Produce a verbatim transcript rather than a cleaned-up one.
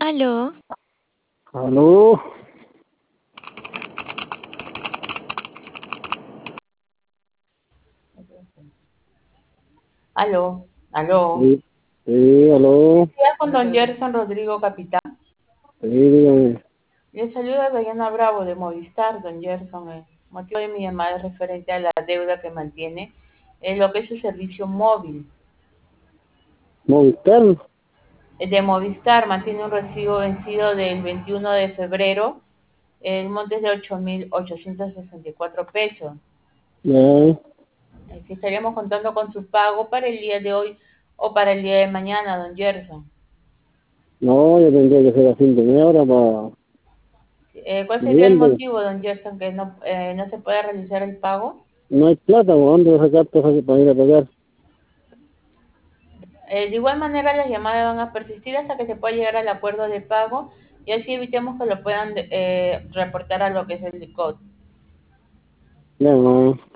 Aló, Aló, Aló, aló. sí, sí, aló, ¿Estás con don Gerson Rodrigo Capitán? sí, dígame. Le saluda Diana Bravo de Movistar, don Gerson. El motivo de mi llamada es referente a la deuda que mantiene en lo que es su servicio móvil. Movistar, El de Movistar mantiene un recibo vencido del veintiuno de febrero. El monte es de ocho mil ochocientos sesenta y cuatro pesos. ya, Eh, Si estaríamos contando con su pago para el día de hoy o para el día de mañana, don Gerson. no, yo tendría que ser a fin de mes ahora para Eh, ¿cuál sería el noviembre. motivo, don Gerson, que no, eh, no se puede realizar el pago? No hay plata, ¿por dónde voy a sacar cosas para ir a pagar? Eh, de igual manera, las llamadas van a persistir hasta que se pueda llegar al acuerdo de pago y así evitemos que lo puedan eh, reportar a lo que es el D I C O T. Ya, no.